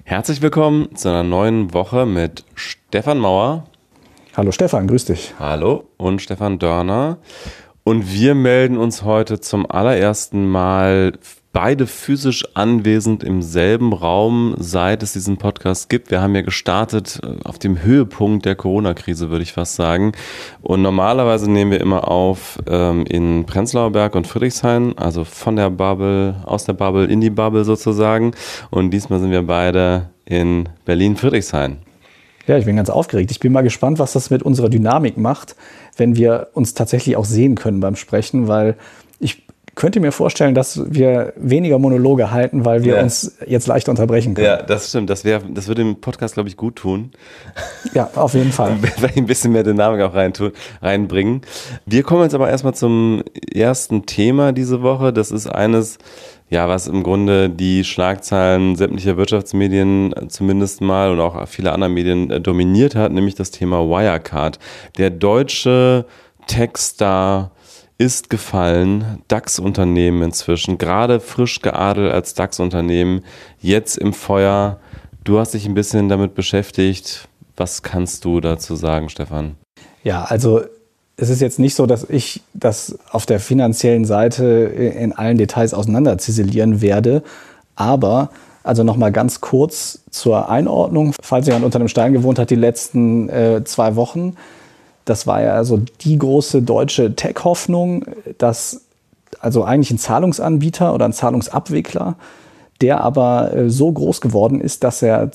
Herzlich willkommen zu einer neuen Woche mit Stefan Mauer. Hallo Stefan, grüß dich. Hallo und Stefan Dörner. Und wir melden uns heute zum allerersten Mal beide physisch anwesend im selben Raum, seit es diesen Podcast gibt. Wir haben ja gestartet auf dem Höhepunkt der Corona-Krise, würde ich fast sagen. Und normalerweise nehmen wir immer auf in Prenzlauer Berg und Friedrichshain, also von der Bubble, aus der Bubble in die Bubble sozusagen. Und diesmal sind wir beide in Berlin-Friedrichshain. Ja, ich bin ganz aufgeregt. Ich bin mal gespannt, was das mit unserer Dynamik macht, wenn wir uns tatsächlich auch sehen können beim Sprechen, weil ich könnte mir vorstellen, dass wir weniger Monologe halten, weil wir uns jetzt leicht unterbrechen können. Ja, das stimmt. Das würde dem Podcast, glaube ich, gut tun. Ja, auf jeden Fall. Ein bisschen mehr Dynamik auch reinbringen. Wir kommen jetzt aber erstmal zum ersten Thema diese Woche. Das ist eines, ja, was im Grunde die Schlagzeilen sämtlicher Wirtschaftsmedien zumindest mal und auch viele andere Medien dominiert hat, nämlich das Thema Wirecard. Der deutsche Tech-Star ist gefallen, DAX-Unternehmen inzwischen, gerade frisch geadelt als DAX-Unternehmen, jetzt im Feuer. Du hast dich ein bisschen damit beschäftigt. Was kannst du dazu sagen, Stefan? Ja, also es ist jetzt nicht so, dass ich das auf der finanziellen Seite in allen Details auseinanderziselieren werde, aber also nochmal ganz kurz zur Einordnung, falls jemand unter einem Stein gewohnt hat, die letzten 2 Wochen. Das war ja also die große deutsche Tech-Hoffnung, dass also eigentlich ein Zahlungsanbieter oder ein Zahlungsabwickler, der aber so groß geworden ist, dass er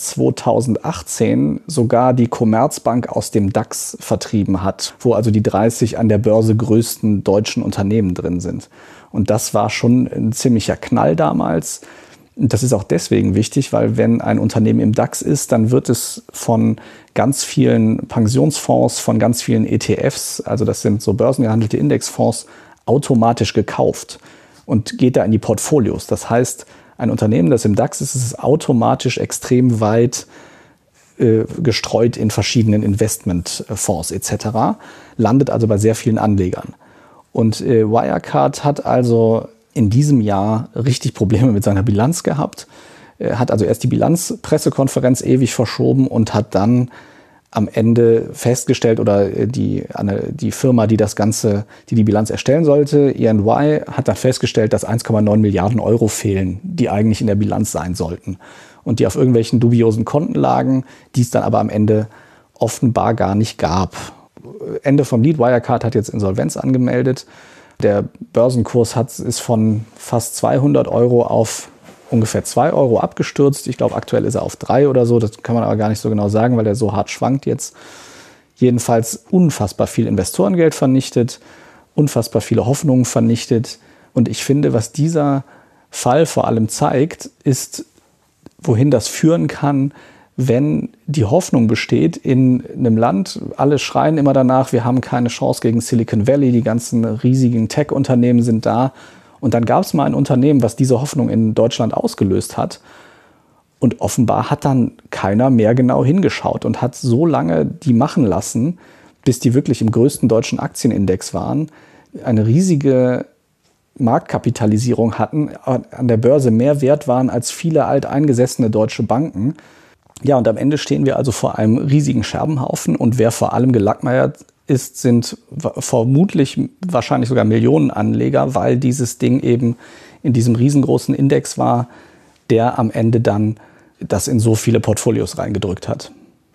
2018 sogar die Commerzbank aus dem DAX vertrieben hat, wo also die 30 an der Börse größten deutschen Unternehmen drin sind. Und das war schon ein ziemlicher Knall damals. Und das ist auch deswegen wichtig, weil wenn ein Unternehmen im DAX ist, dann wird es von ganz vielen Pensionsfonds, von ganz vielen ETFs, also das sind so börsengehandelte Indexfonds, automatisch gekauft und geht da in die Portfolios. Das heißt, ein Unternehmen, das im DAX ist, ist automatisch extrem weit gestreut in verschiedenen Investmentfonds etc., landet also bei sehr vielen Anlegern. Und Wirecard hat also in diesem Jahr richtig Probleme mit seiner Bilanz gehabt. Er hat also erst die Bilanzpressekonferenz ewig verschoben und hat dann am Ende festgestellt, oder die Firma, die die Bilanz erstellen sollte, EY, hat dann festgestellt, dass 1,9 Milliarden Euro fehlen, die eigentlich in der Bilanz sein sollten und die auf irgendwelchen dubiosen Konten lagen, die es dann aber am Ende offenbar gar nicht gab. Ende vom Lied, Wirecard hat jetzt Insolvenz angemeldet. Der Börsenkurs ist von fast 200 Euro auf ungefähr 2 Euro abgestürzt. Ich glaube, aktuell ist er auf 3 oder so. Das kann man aber gar nicht so genau sagen, weil er so hart schwankt jetzt. Jedenfalls unfassbar viel Investorengeld vernichtet, unfassbar viele Hoffnungen vernichtet. Und ich finde, was dieser Fall vor allem zeigt, ist, wohin das führen kann, wenn die Hoffnung besteht in einem Land, alle schreien immer danach, wir haben keine Chance gegen Silicon Valley, die ganzen riesigen Tech-Unternehmen sind da. Und dann gab es mal ein Unternehmen, was diese Hoffnung in Deutschland ausgelöst hat. Und offenbar hat dann keiner mehr genau hingeschaut und hat so lange die machen lassen, bis die wirklich im größten deutschen Aktienindex waren, eine riesige Marktkapitalisierung hatten, an der Börse mehr wert waren als viele alteingesessene deutsche Banken. Ja, und am Ende stehen wir also vor einem riesigen Scherbenhaufen und wer vor allem gelackmeiert ist, sind vermutlich wahrscheinlich sogar Millionen Anleger, weil dieses Ding eben in diesem riesengroßen Index war, der am Ende dann das in so viele Portfolios reingedrückt hat.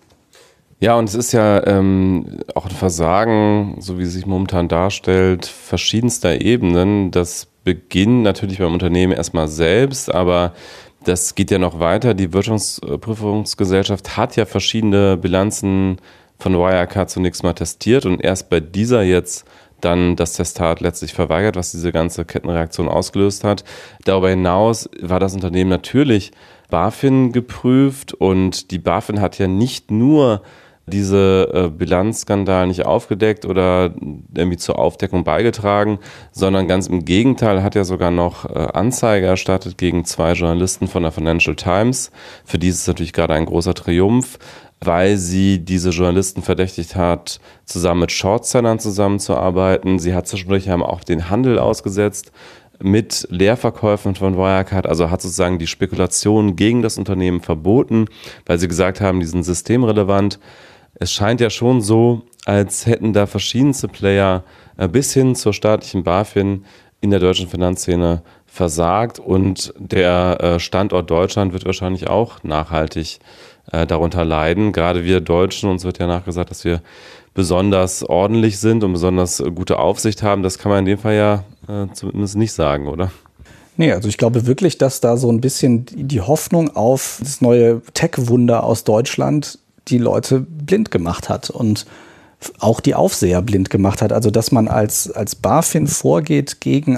Ja, und es ist ja auch ein Versagen, so wie es sich momentan darstellt, verschiedenster Ebenen. Das beginnt natürlich beim Unternehmen erstmal selbst, aber das geht ja noch weiter. Die Wirtschaftsprüfungsgesellschaft hat ja verschiedene Bilanzen von Wirecard zunächst mal testiert und erst bei dieser jetzt dann das Testat letztlich verweigert, was diese ganze Kettenreaktion ausgelöst hat. Darüber hinaus war das Unternehmen natürlich BaFin geprüft und die BaFin hat ja nicht nur diese Bilanzskandal nicht aufgedeckt oder irgendwie zur Aufdeckung beigetragen, sondern ganz im Gegenteil, hat ja sogar noch Anzeige erstattet gegen 2 Journalisten von der Financial Times. Für die ist es natürlich gerade ein großer Triumph, weil sie diese Journalisten verdächtigt hat, zusammen mit Shortsellern zusammenzuarbeiten. Sie hat zwischendurch auch den Handel ausgesetzt mit Leerverkäufen von Wirecard, also hat sozusagen die Spekulation gegen das Unternehmen verboten, weil sie gesagt haben, die sind systemrelevant. Es scheint ja schon so, als hätten da verschiedenste Player bis hin zur staatlichen BaFin in der deutschen Finanzszene versagt und der Standort Deutschland wird wahrscheinlich auch nachhaltig darunter leiden. Gerade wir Deutschen, uns wird ja nachgesagt, dass wir besonders ordentlich sind und besonders gute Aufsicht haben. Das kann man in dem Fall ja zumindest nicht sagen, oder? Nee, also ich glaube wirklich, dass da so ein bisschen die Hoffnung auf das neue Tech-Wunder aus Deutschland die Leute blind gemacht hat und auch die Aufseher blind gemacht hat. Also dass man als BaFin vorgeht gegen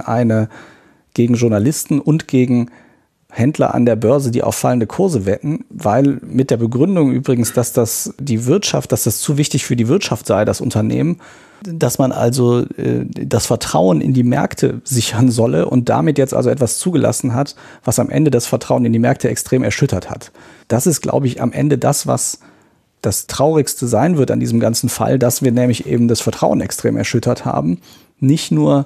Journalisten und gegen Händler an der Börse, die auf fallende Kurse wetten, weil mit der Begründung übrigens, dass das zu wichtig für die Wirtschaft sei, das Unternehmen, dass man also das Vertrauen in die Märkte sichern solle und damit jetzt also etwas zugelassen hat, was am Ende das Vertrauen in die Märkte extrem erschüttert hat. Das ist, glaube ich, am Ende das, was das Traurigste sein wird an diesem ganzen Fall, dass wir nämlich eben das Vertrauen extrem erschüttert haben. Nicht nur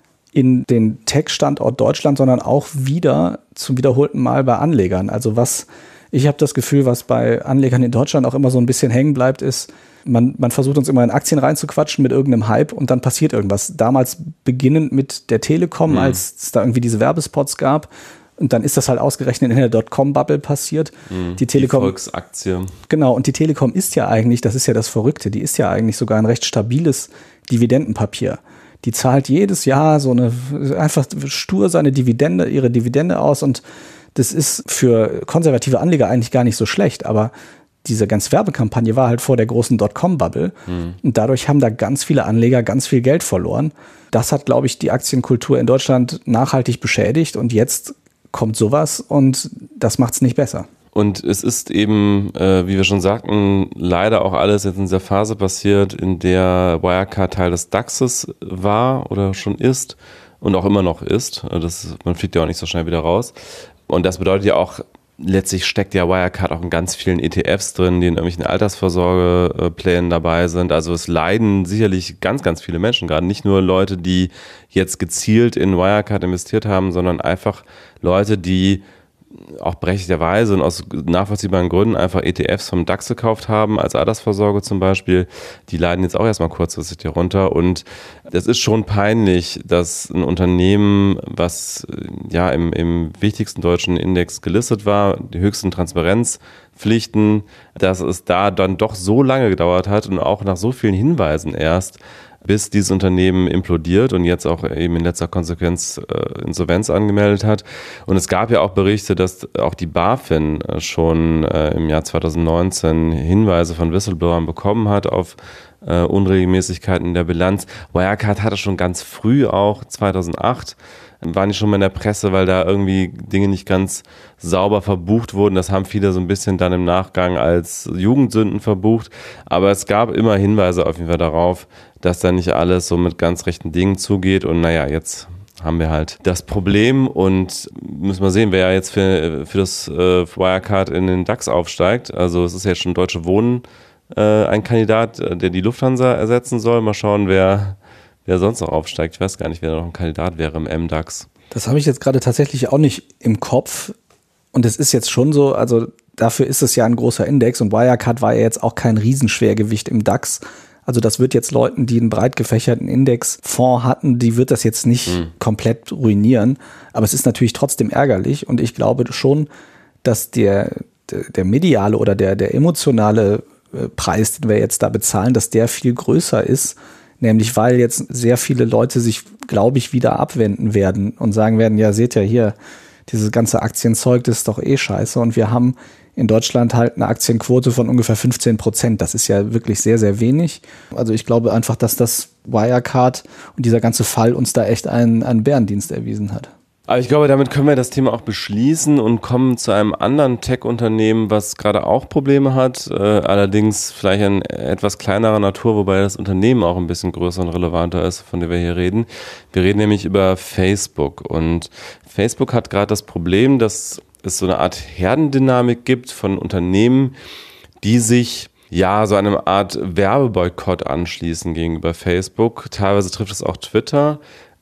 in den Tech-Standort Deutschland, sondern auch wieder zum wiederholten Mal bei Anlegern. Also ich habe das Gefühl, was bei Anlegern in Deutschland auch immer so ein bisschen hängen bleibt, ist, man versucht uns immer in Aktien reinzuquatschen mit irgendeinem Hype und dann passiert irgendwas. Damals beginnend mit der Telekom, als es da irgendwie diese Werbespots gab. Und dann ist das halt ausgerechnet in der Dotcom-Bubble passiert. Die Telekom, die Volksaktie. Genau, und die Telekom ist ja eigentlich, das ist ja das Verrückte, die ist ja eigentlich sogar ein recht stabiles Dividendenpapier. Die zahlt jedes Jahr einfach stur ihre Dividende aus und das ist für konservative Anleger eigentlich gar nicht so schlecht, aber diese ganze Werbekampagne war halt vor der großen Dotcom-Bubble und dadurch haben da ganz viele Anleger ganz viel Geld verloren. Das hat, glaube ich, die Aktienkultur in Deutschland nachhaltig beschädigt und jetzt kommt sowas und das macht es nicht besser. Und es ist eben, wie wir schon sagten, leider auch alles jetzt in dieser Phase passiert, in der Wirecard Teil des DAXes war oder schon ist und auch immer noch ist. Man fliegt ja auch nicht so schnell wieder raus. Und das bedeutet ja auch, letztlich steckt ja Wirecard auch in ganz vielen ETFs drin, die in irgendwelchen Altersvorsorgeplänen dabei sind. Also es leiden sicherlich ganz, ganz viele Menschen, gerade nicht nur Leute, die jetzt gezielt in Wirecard investiert haben, sondern einfach Leute, die auch berechtigterweise und aus nachvollziehbaren Gründen einfach ETFs vom DAX gekauft haben, als Altersvorsorge zum Beispiel, die leiden jetzt auch erstmal kurzfristig hier runter. Und das ist schon peinlich, dass ein Unternehmen, was ja im wichtigsten deutschen Index gelistet war, die höchsten Transparenzpflichten, dass es da dann doch so lange gedauert hat und auch nach so vielen Hinweisen erst, bis dieses Unternehmen implodiert und jetzt auch eben in letzter Konsequenz Insolvenz angemeldet hat. Und es gab ja auch Berichte, dass auch die BaFin schon im Jahr 2019 Hinweise von Whistleblowern bekommen hat auf Unregelmäßigkeiten in der Bilanz. Wirecard hatte schon ganz früh auch, 2008, waren die schon mal in der Presse, weil da irgendwie Dinge nicht ganz sauber verbucht wurden. Das haben viele so ein bisschen dann im Nachgang als Jugendsünden verbucht. Aber es gab immer Hinweise auf jeden Fall darauf, dass da nicht alles so mit ganz rechten Dingen zugeht. Und naja, jetzt haben wir halt das Problem und müssen wir sehen, wer jetzt für das Wirecard in den DAX aufsteigt. Also es ist jetzt schon Deutsche Wohnen ein Kandidat, der die Lufthansa ersetzen soll. Mal schauen, wer sonst noch aufsteigt. Ich weiß gar nicht, wer noch ein Kandidat wäre im MDAX. Das habe ich jetzt gerade tatsächlich auch nicht im Kopf. Und es ist jetzt schon so, also dafür ist es ja ein großer Index und Wirecard war ja jetzt auch kein Riesenschwergewicht im DAX. Also das wird jetzt Leuten, die einen breit gefächerten Indexfonds hatten, die wird das jetzt nicht komplett ruinieren. Aber es ist natürlich trotzdem ärgerlich und ich glaube schon, dass der mediale oder der emotionale Preis, den wir jetzt da bezahlen, dass der viel größer ist. Nämlich weil jetzt sehr viele Leute sich, glaube ich, wieder abwenden werden und sagen werden, ja, seht ihr hier, dieses ganze Aktienzeug, das ist doch eh scheiße. Und wir haben in Deutschland halt eine Aktienquote von ungefähr 15%. Das ist ja wirklich sehr, sehr wenig. Also ich glaube einfach, dass das Wirecard und dieser ganze Fall uns da echt einen Bärendienst erwiesen hat. Aber ich glaube, damit können wir das Thema auch beschließen und kommen zu einem anderen Tech-Unternehmen, was gerade auch Probleme hat, allerdings vielleicht in etwas kleinerer Natur, wobei das Unternehmen auch ein bisschen größer und relevanter ist, von dem wir hier reden. Wir reden nämlich über Facebook und Facebook hat gerade das Problem, dass es so eine Art Herdendynamik gibt von Unternehmen, die sich ja so eine Art Werbeboykott anschließen gegenüber Facebook. Teilweise trifft es auch Twitter.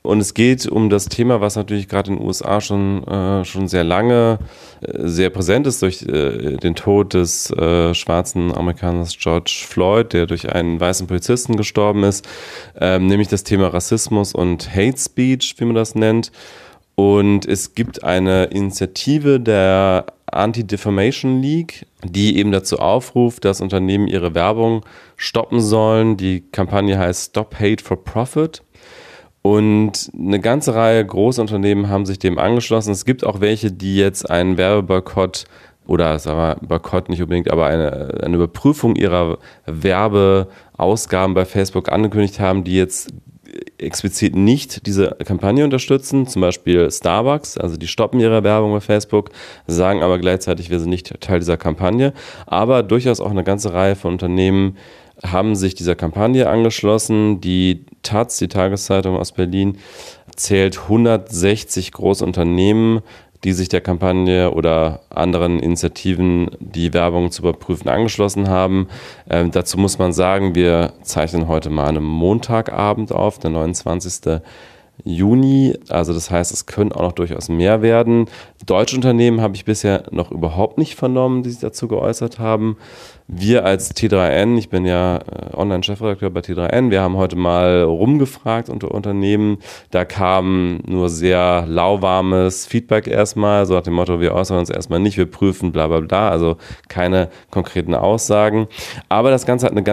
Und es geht um das Thema, was natürlich gerade in den USA schon sehr lange sehr präsent ist durch den Tod des schwarzen Amerikaners George Floyd, der durch einen weißen Polizisten gestorben ist, nämlich das Thema Rassismus und Hate Speech, wie man das nennt. Und es gibt eine Initiative der Anti-Defamation League, die eben dazu aufruft, dass Unternehmen ihre Werbung stoppen sollen. Die Kampagne heißt Stop Hate for Profit. Und eine ganze Reihe großer Unternehmen haben sich dem angeschlossen. Es gibt auch welche, die jetzt einen Werbeboykott oder, sagen wir, Boykott nicht unbedingt, aber eine Überprüfung ihrer Werbeausgaben bei Facebook angekündigt haben, die jetzt explizit nicht diese Kampagne unterstützen, zum Beispiel Starbucks, also die stoppen ihre Werbung bei Facebook, sagen aber gleichzeitig, wir sind nicht Teil dieser Kampagne, aber durchaus auch eine ganze Reihe von Unternehmen haben sich dieser Kampagne angeschlossen. Die Taz, die Tageszeitung aus Berlin, zählt 160 große Unternehmen, die sich der Kampagne oder anderen Initiativen, die Werbung zu überprüfen, angeschlossen haben. Dazu muss man sagen, wir zeichnen heute mal einen Montagabend auf, der 29. Juni. Also das heißt, es können auch noch durchaus mehr werden. Deutsche Unternehmen habe ich bisher noch überhaupt nicht vernommen, die sich dazu geäußert haben. Wir als T3N, ich bin ja Online-Chefredakteur bei T3N, wir haben heute mal rumgefragt unter Unternehmen. Da kam nur sehr lauwarmes Feedback erstmal, so nach dem Motto, wir äußern uns erstmal nicht, wir prüfen, bla bla bla, also keine konkreten Aussagen. Aber das Ganze hat eine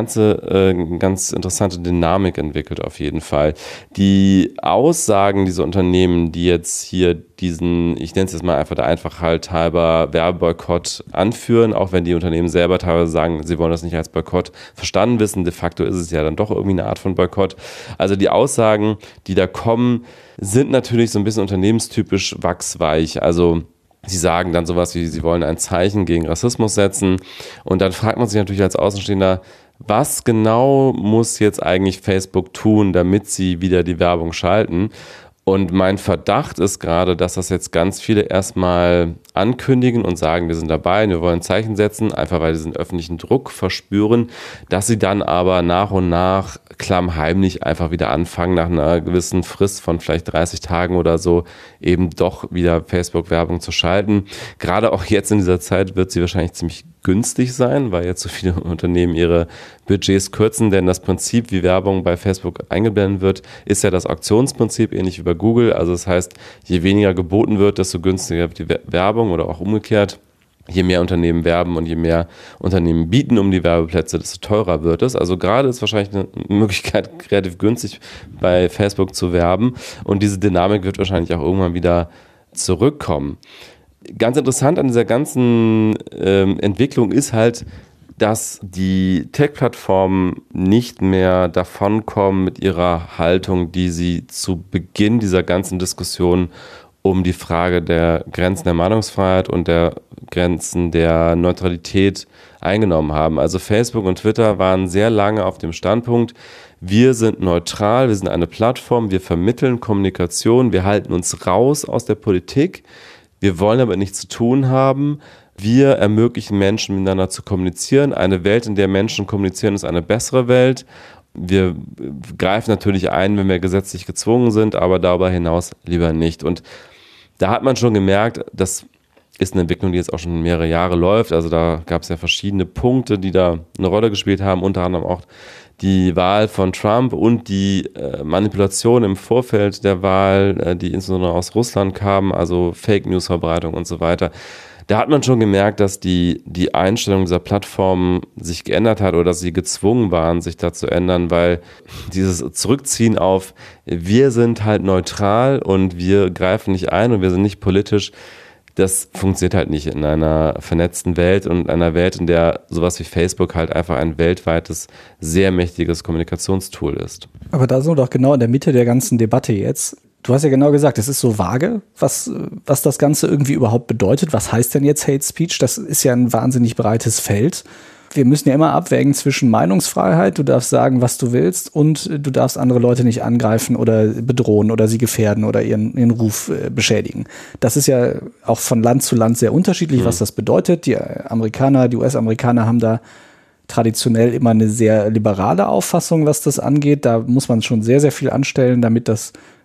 ganz interessante Dynamik entwickelt auf jeden Fall. Die Aussagen dieser Unternehmen, die jetzt hier diesen, ich nenne es jetzt mal einfach der Einfachheit halber, Werbeboykott anführen, auch wenn die Unternehmen selber teilweise sagen, sie wollen das nicht als Boykott verstanden wissen. De facto ist es ja dann doch irgendwie eine Art von Boykott. Also die Aussagen, die da kommen, sind natürlich so ein bisschen unternehmenstypisch wachsweich. Also sie sagen dann sowas wie, sie wollen ein Zeichen gegen Rassismus setzen. Und dann fragt man sich natürlich als Außenstehender, was genau muss jetzt eigentlich Facebook tun, damit sie wieder die Werbung schalten? Und mein Verdacht ist gerade, dass das jetzt ganz viele erstmal ankündigen und sagen, wir sind dabei, wir wollen Zeichen setzen, einfach weil sie diesen öffentlichen Druck verspüren, dass sie dann aber nach und nach klammheimlich einfach wieder anfangen, nach einer gewissen Frist von vielleicht 30 Tagen oder so, eben doch wieder Facebook-Werbung zu schalten. Gerade auch jetzt in dieser Zeit wird sie wahrscheinlich ziemlich günstig sein, weil jetzt so viele Unternehmen ihre Budgets kürzen, denn das Prinzip, wie Werbung bei Facebook eingeblendet wird, ist ja das Auktionsprinzip, ähnlich wie bei Google. Also das heißt, je weniger geboten wird, desto günstiger wird die Werbung oder auch umgekehrt. Je mehr Unternehmen werben und je mehr Unternehmen bieten um die Werbeplätze, desto teurer wird es. Also gerade ist wahrscheinlich eine Möglichkeit, relativ günstig bei Facebook zu werben. Und diese Dynamik wird wahrscheinlich auch irgendwann wieder zurückkommen. Ganz interessant an dieser ganzen Entwicklung ist halt, dass die Tech-Plattformen nicht mehr davonkommen mit ihrer Haltung, die sie zu Beginn dieser ganzen Diskussion um die Frage der Grenzen der Meinungsfreiheit und der Grenzen der Neutralität eingenommen haben. Also Facebook und Twitter waren sehr lange auf dem Standpunkt, wir sind neutral, wir sind eine Plattform, wir vermitteln Kommunikation, wir halten uns raus aus der Politik, wir wollen aber nichts zu tun haben. Wir ermöglichen Menschen miteinander zu kommunizieren. Eine Welt, in der Menschen kommunizieren, ist eine bessere Welt. Wir greifen natürlich ein, wenn wir gesetzlich gezwungen sind, aber darüber hinaus lieber nicht. Und da hat man schon gemerkt, das ist eine Entwicklung, die jetzt auch schon mehrere Jahre läuft. Also da gab es ja verschiedene Punkte, die da eine Rolle gespielt haben, unter anderem auch die Wahl von Trump und die Manipulation im Vorfeld der Wahl, die insbesondere aus Russland kamen, also Fake-News-Verbreitung und so weiter. Da hat man schon gemerkt, dass die Einstellung dieser Plattformen sich geändert hat oder dass sie gezwungen waren, sich da zu ändern, weil dieses Zurückziehen auf wir sind halt neutral und wir greifen nicht ein und wir sind nicht politisch, das funktioniert halt nicht in einer vernetzten Welt und einer Welt, in der sowas wie Facebook halt einfach ein weltweites, sehr mächtiges Kommunikationstool ist. Aber da sind wir doch genau in der Mitte der ganzen Debatte jetzt. Du hast ja genau gesagt, es ist so vage, was das Ganze irgendwie überhaupt bedeutet. Was heißt denn jetzt Hate Speech? Das ist ja ein wahnsinnig breites Feld. Wir müssen ja immer abwägen zwischen Meinungsfreiheit, du darfst sagen, was du willst, und du darfst andere Leute nicht angreifen oder bedrohen oder sie gefährden oder ihren Ruf beschädigen. Das ist ja auch von Land zu Land sehr unterschiedlich, was das bedeutet. Die US-Amerikaner haben da traditionell immer eine sehr liberale Auffassung, was das angeht. Da muss man schon sehr, sehr viel anstellen, damit das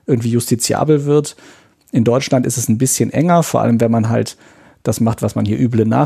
irgendwie justiziabel wird. In Deutschland ist es ein bisschen enger, vor allem wenn man halt das macht, was man hier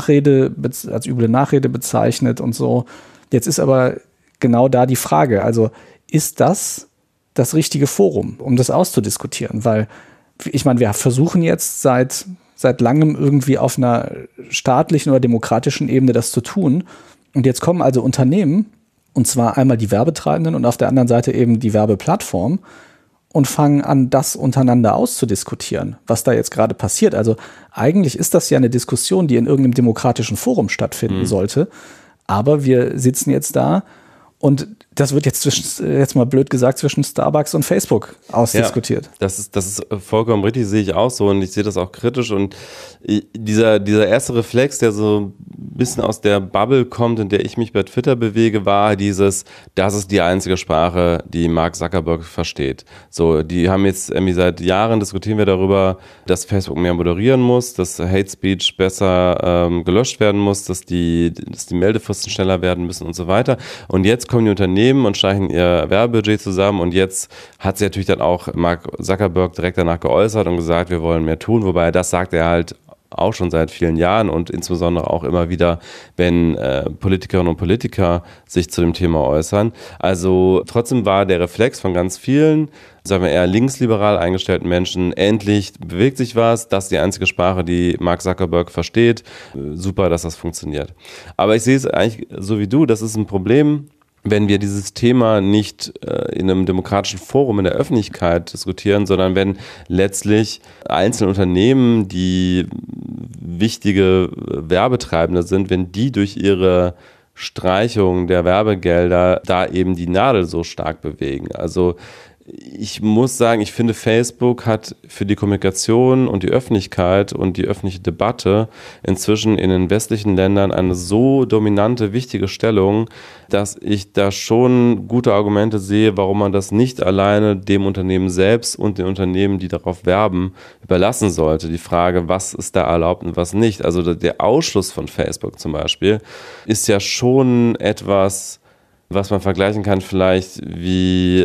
als üble Nachrede bezeichnet und so. Jetzt ist aber genau da die Frage, also ist das richtige Forum, um das auszudiskutieren? Weil, ich meine, wir versuchen jetzt seit langem irgendwie auf einer staatlichen oder demokratischen Ebene das zu tun. Und jetzt kommen also Unternehmen, und zwar einmal die Werbetreibenden und auf der anderen Seite eben die Werbeplattform, und fangen an, das untereinander auszudiskutieren, was da jetzt gerade passiert. Also eigentlich ist das ja eine Diskussion, die in irgendeinem demokratischen Forum stattfinden sollte. Aber wir sitzen jetzt da und das wird jetzt mal blöd gesagt, zwischen Starbucks und Facebook ausdiskutiert. Ja, das ist vollkommen richtig, sehe ich auch so und ich sehe das auch kritisch und dieser erste Reflex, der so ein bisschen aus der Bubble kommt, in der ich mich bei Twitter bewege, war das ist die einzige Sprache, die Mark Zuckerberg versteht. So, die haben jetzt irgendwie seit Jahren diskutieren wir darüber, dass Facebook mehr moderieren muss, dass Hate Speech besser gelöscht werden muss, dass die Meldefristen schneller werden müssen und so weiter. Und jetzt kommen die Unternehmen und streichen ihr Werbebudget zusammen und jetzt hat sich natürlich dann auch Mark Zuckerberg direkt danach geäußert und gesagt, wir wollen mehr tun, wobei das sagt er halt auch schon seit vielen Jahren und insbesondere auch immer wieder, wenn Politikerinnen und Politiker sich zu dem Thema äußern. Also trotzdem war der Reflex von ganz vielen, sagen wir eher linksliberal eingestellten Menschen, endlich bewegt sich was, das ist die einzige Sprache, die Mark Zuckerberg versteht. Super, dass das funktioniert. Aber ich sehe es eigentlich so wie du, das ist ein Problem, wenn wir dieses Thema nicht in einem demokratischen Forum in der Öffentlichkeit diskutieren, sondern wenn letztlich einzelne Unternehmen, die wichtige Werbetreibende sind, wenn die durch ihre Streichung der Werbegelder da eben die Nadel so stark bewegen. Also ich muss sagen, ich finde, Facebook hat für die Kommunikation und die Öffentlichkeit und die öffentliche Debatte inzwischen in den westlichen Ländern eine so dominante, wichtige Stellung, dass ich da schon gute Argumente sehe, warum man das nicht alleine dem Unternehmen selbst und den Unternehmen, die darauf werben, überlassen sollte. Die Frage, was ist da erlaubt und was nicht. Also der Ausschluss von Facebook zum Beispiel ist ja schon etwas, was man vergleichen kann vielleicht wie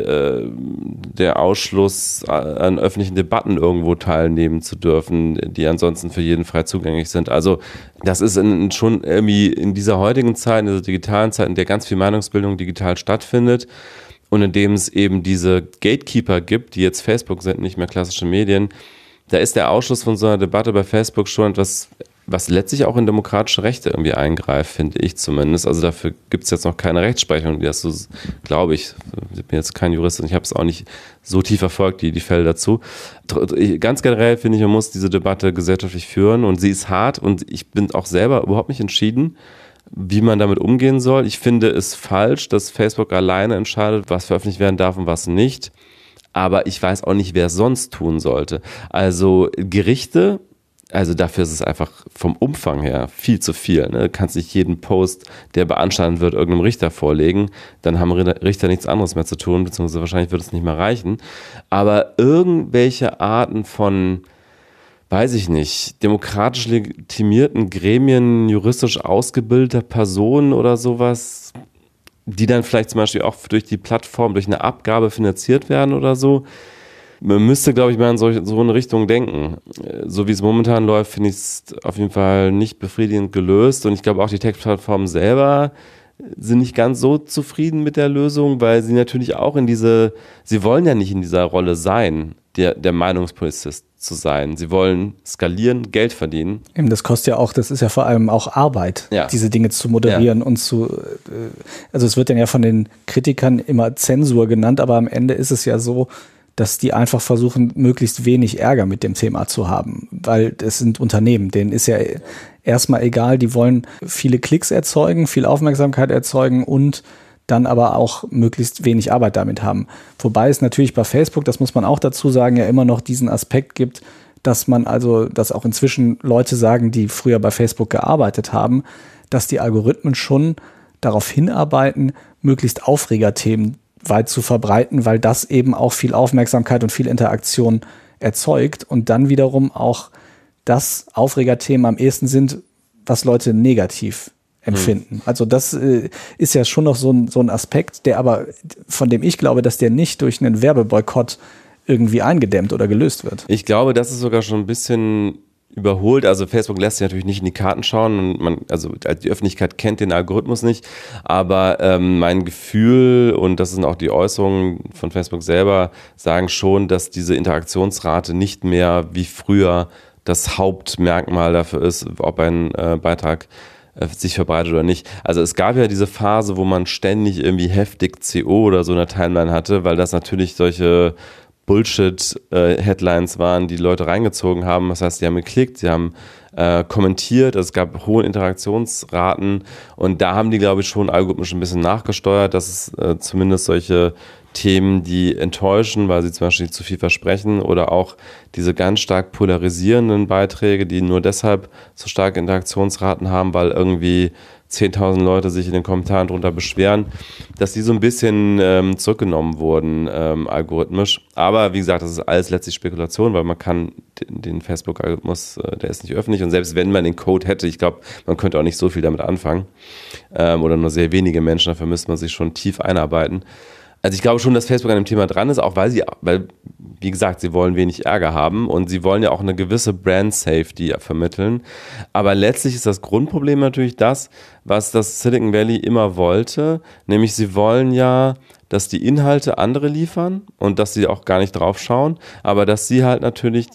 der Ausschluss an öffentlichen Debatten irgendwo teilnehmen zu dürfen, die ansonsten für jeden frei zugänglich sind. Also das ist schon irgendwie in dieser heutigen Zeit, in dieser digitalen Zeit, in der ganz viel Meinungsbildung digital stattfindet und in dem es eben diese Gatekeeper gibt, die jetzt Facebook sind, nicht mehr klassische Medien, da ist der Ausschluss von so einer Debatte bei Facebook schon etwas, was letztlich auch in demokratische Rechte irgendwie eingreift, finde ich zumindest. Also dafür gibt es jetzt noch keine Rechtsprechung, die das so, glaube ich bin jetzt kein Jurist und ich habe es auch nicht so tief verfolgt, die Fälle dazu. Ganz generell finde ich, man muss diese Debatte gesellschaftlich führen und sie ist hart und ich bin auch selber überhaupt nicht entschieden, wie man damit umgehen soll. Ich finde es falsch, dass Facebook alleine entscheidet, was veröffentlicht werden darf und was nicht. Aber ich weiß auch nicht, wer es sonst tun sollte. Also Gerichte, also dafür ist es einfach vom Umfang her viel zu viel. Ne? Du kannst nicht jeden Post, der beanstandet wird, irgendeinem Richter vorlegen. Dann haben Richter nichts anderes mehr zu tun, beziehungsweise wahrscheinlich wird es nicht mehr reichen. Aber irgendwelche Arten von, weiß ich nicht, demokratisch legitimierten Gremien, juristisch ausgebildeter Personen oder sowas, die dann vielleicht zum Beispiel auch durch die Plattform, durch eine Abgabe finanziert werden oder so. Man müsste, glaube ich, mal in so eine Richtung denken. So wie es momentan läuft, finde ich es auf jeden Fall nicht befriedigend gelöst. Und ich glaube auch die Tech-Plattformen selber sind nicht ganz so zufrieden mit der Lösung, weil sie natürlich auch sie wollen ja nicht in dieser Rolle sein, der Meinungspolizist zu sein. Sie wollen skalieren, Geld verdienen. Eben, das ist ja vor allem auch Arbeit, diese Dinge zu moderieren und also es wird dann ja von den Kritikern immer Zensur genannt, aber am Ende ist es ja so, dass die einfach versuchen, möglichst wenig Ärger mit dem Thema zu haben, weil es sind Unternehmen, denen ist ja erstmal egal, die wollen viele Klicks erzeugen, viel Aufmerksamkeit erzeugen und dann aber auch möglichst wenig Arbeit damit haben. Wobei es natürlich bei Facebook, das muss man auch dazu sagen, ja immer noch diesen Aspekt gibt, dass auch inzwischen Leute sagen, die früher bei Facebook gearbeitet haben, dass die Algorithmen schon darauf hinarbeiten, möglichst Aufregerthemen weit zu verbreiten, weil das eben auch viel Aufmerksamkeit und viel Interaktion erzeugt und dann wiederum auch das Aufregerthemen am ehesten sind, was Leute negativ empfinden. Also das ist ja schon noch so ein Aspekt, der aber, von dem ich glaube, dass der nicht durch einen Werbeboykott irgendwie eingedämmt oder gelöst wird. Ich glaube, das ist sogar schon ein bisschen überholt. Also Facebook lässt sich natürlich nicht in die Karten schauen und die Öffentlichkeit kennt den Algorithmus nicht, aber mein Gefühl, und das sind auch die Äußerungen von Facebook selber, sagen schon, dass diese Interaktionsrate nicht mehr wie früher das Hauptmerkmal dafür ist, ob ein Beitrag sich verbreitet oder nicht. Also es gab ja diese Phase, wo man ständig irgendwie heftig CO oder so in der Timeline hatte, weil das natürlich solche Bullshit-Headlines waren, die Leute reingezogen haben. Das heißt, sie haben geklickt, sie haben kommentiert, es gab hohe Interaktionsraten und da haben die, glaube ich, schon algorithmisch ein bisschen nachgesteuert, dass es zumindest solche Themen, die enttäuschen, weil sie zum Beispiel zu viel versprechen oder auch diese ganz stark polarisierenden Beiträge, die nur deshalb so starke Interaktionsraten haben, weil irgendwie 10.000 Leute sich in den Kommentaren drunter beschweren, dass die so ein bisschen zurückgenommen wurden algorithmisch. Aber wie gesagt, das ist alles letztlich Spekulation, weil man kann den Facebook-Algorithmus, der ist nicht öffentlich und selbst wenn man den Code hätte, ich glaube, man könnte auch nicht so viel damit anfangen oder nur sehr wenige Menschen, dafür müsste man sich schon tief einarbeiten. Also ich glaube schon, dass Facebook an dem Thema dran ist, auch weil, wie gesagt, sie wollen wenig Ärger haben und sie wollen ja auch eine gewisse Brand-Safety vermitteln. Aber letztlich ist das Grundproblem natürlich das, was das Silicon Valley immer wollte, nämlich sie wollen ja, dass die Inhalte andere liefern und dass sie auch gar nicht drauf schauen, aber dass sie halt natürlich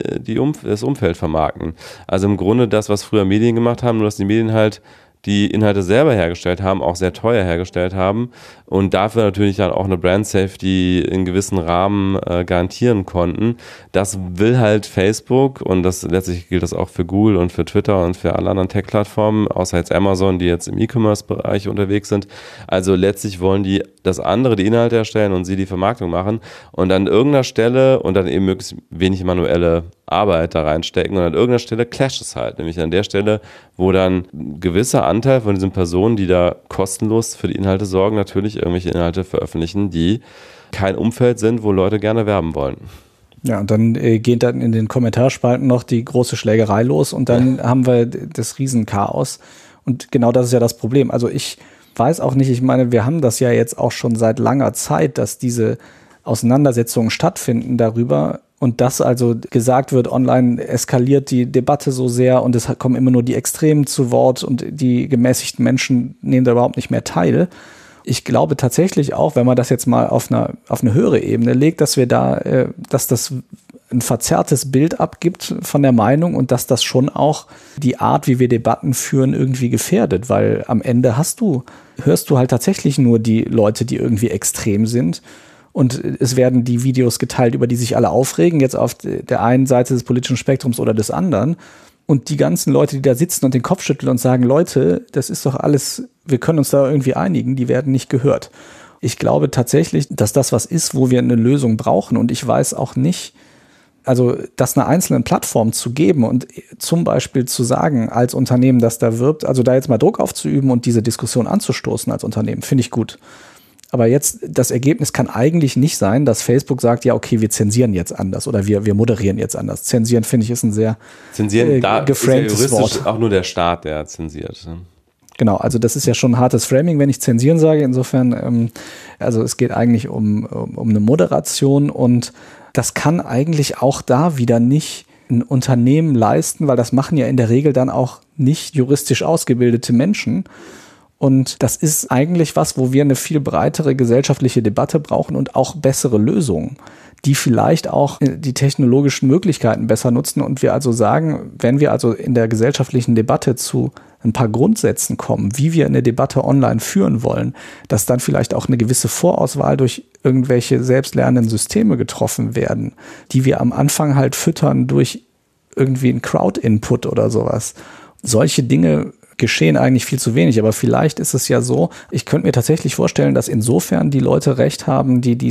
das Umfeld vermarkten. Also im Grunde das, was früher Medien gemacht haben, nur dass die Medien halt die Inhalte selber hergestellt haben, auch sehr teuer hergestellt haben und dafür natürlich dann auch eine Brand Safety in gewissen Rahmen garantieren konnten. Das will halt Facebook und das letztlich gilt das auch für Google und für Twitter und für alle anderen Tech-Plattformen, außer jetzt Amazon, die jetzt im E-Commerce-Bereich unterwegs sind. Also letztlich wollen die, dass andere die Inhalte erstellen und sie die Vermarktung machen und an irgendeiner Stelle und dann eben möglichst wenig manuelle Arbeit da reinstecken und an irgendeiner Stelle clasht es halt, nämlich an der Stelle, wo dann ein gewisser Anteil von diesen Personen, die da kostenlos für die Inhalte sorgen, natürlich irgendwelche Inhalte veröffentlichen, die kein Umfeld sind, wo Leute gerne werben wollen. Ja, und dann geht dann in den Kommentarspalten noch die große Schlägerei los und dann haben wir das Riesenchaos und genau das ist ja das Problem. Also ich weiß auch nicht, ich meine, wir haben das ja jetzt auch schon seit langer Zeit, dass diese Auseinandersetzungen stattfinden darüber, und dass also gesagt wird, online eskaliert die Debatte so sehr und es kommen immer nur die Extremen zu Wort und die gemäßigten Menschen nehmen da überhaupt nicht mehr teil. Ich glaube tatsächlich auch, wenn man das jetzt mal auf eine höhere Ebene legt, dass dass das ein verzerrtes Bild abgibt von der Meinung und dass das schon auch die Art, wie wir Debatten führen, irgendwie gefährdet, weil am Ende hörst du halt tatsächlich nur die Leute, die irgendwie extrem sind. Und es werden die Videos geteilt, über die sich alle aufregen, jetzt auf der einen Seite des politischen Spektrums oder des anderen. Und die ganzen Leute, die da sitzen und den Kopf schütteln und sagen, Leute, das ist doch alles, wir können uns da irgendwie einigen, die werden nicht gehört. Ich glaube tatsächlich, dass das was ist, wo wir eine Lösung brauchen. Und ich weiß auch nicht, also das einer einzelnen Plattform zu geben und zum Beispiel zu sagen, als Unternehmen, das da wirbt, also da jetzt mal Druck aufzuüben und diese Diskussion anzustoßen als Unternehmen, finde ich gut. Aber jetzt, das Ergebnis kann eigentlich nicht sein, dass Facebook sagt, ja, okay, wir zensieren jetzt anders oder wir moderieren jetzt anders. Zensieren, finde ich, ist ein sehr geframtes ist ja Wort. Auch nur der Staat, der zensiert. Genau, also das ist ja schon ein hartes Framing, wenn ich zensieren sage. Insofern, also es geht eigentlich um eine Moderation und das kann eigentlich auch da wieder nicht ein Unternehmen leisten, weil das machen ja in der Regel dann auch nicht juristisch ausgebildete Menschen. Und das ist eigentlich was, wo wir eine viel breitere gesellschaftliche Debatte brauchen und auch bessere Lösungen, die vielleicht auch die technologischen Möglichkeiten besser nutzen. Und wir also sagen, wenn wir also in der gesellschaftlichen Debatte zu ein paar Grundsätzen kommen, wie wir eine Debatte online führen wollen, dass dann vielleicht auch eine gewisse Vorauswahl durch irgendwelche selbstlernenden Systeme getroffen werden, die wir am Anfang halt füttern durch irgendwie einen Crowd-Input oder sowas. Solche Dinge geschehen eigentlich viel zu wenig, aber vielleicht ist es ja so, ich könnte mir tatsächlich vorstellen, dass insofern die Leute recht haben, die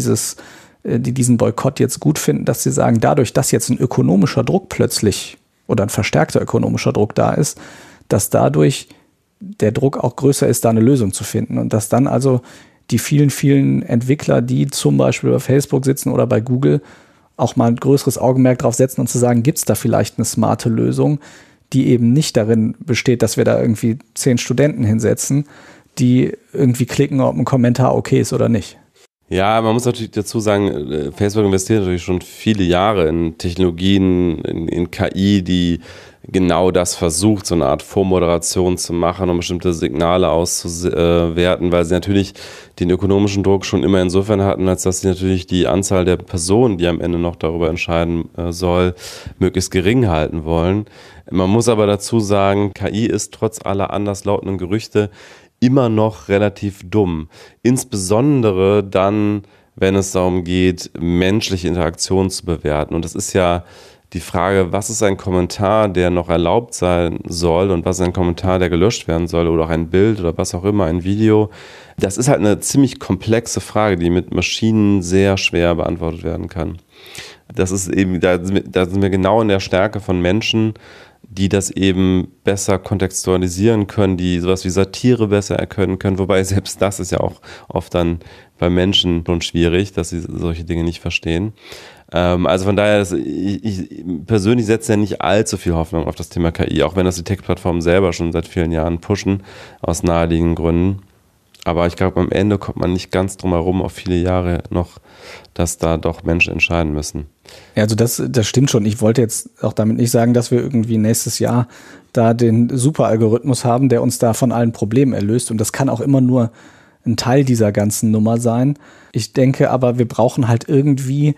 diesen Boykott jetzt gut finden, dass sie sagen, dadurch, dass jetzt ein ökonomischer Druck plötzlich oder ein verstärkter ökonomischer Druck da ist, dass dadurch der Druck auch größer ist, da eine Lösung zu finden und dass dann also die vielen, vielen Entwickler, die zum Beispiel bei Facebook sitzen oder bei Google, auch mal ein größeres Augenmerk drauf setzen und zu sagen, gibt es da vielleicht eine smarte Lösung, die eben nicht darin besteht, dass wir da irgendwie 10 Studenten hinsetzen, die irgendwie klicken, ob ein Kommentar okay ist oder nicht. Ja, man muss natürlich dazu sagen, Facebook investiert natürlich schon viele Jahre in Technologien, in KI, die genau das versucht, so eine Art Vormoderation zu machen, um bestimmte Signale auszuwerten, weil sie natürlich den ökonomischen Druck schon immer insofern hatten, als dass sie natürlich die Anzahl der Personen, die am Ende noch darüber entscheiden soll, möglichst gering halten wollen. Man muss aber dazu sagen, KI ist trotz aller anderslautenden Gerüchte immer noch relativ dumm. Insbesondere dann, wenn es darum geht, menschliche Interaktionen zu bewerten. Und das ist ja die Frage, was ist ein Kommentar, der noch erlaubt sein soll und was ist ein Kommentar, der gelöscht werden soll oder auch ein Bild oder was auch immer, ein Video. Das ist halt eine ziemlich komplexe Frage, die mit Maschinen sehr schwer beantwortet werden kann. Das ist eben, da sind wir genau in der Stärke von Menschen, die das eben besser kontextualisieren können, die sowas wie Satire besser erkennen können, wobei selbst das ist ja auch oft dann bei Menschen schon schwierig, dass sie solche Dinge nicht verstehen. Also von daher, ich persönlich setze ja nicht allzu viel Hoffnung auf das Thema KI, auch wenn das die Tech-Plattformen selber schon seit vielen Jahren pushen, aus naheliegenden Gründen. Aber ich glaube, am Ende kommt man nicht ganz drum herum, auf viele Jahre noch, dass da doch Menschen entscheiden müssen. Ja, also das stimmt schon. Ich wollte jetzt auch damit nicht sagen, dass wir irgendwie nächstes Jahr da den Super-Algorithmus haben, der uns da von allen Problemen erlöst. Und das kann auch immer nur ein Teil dieser ganzen Nummer sein. Ich denke aber, wir brauchen halt irgendwie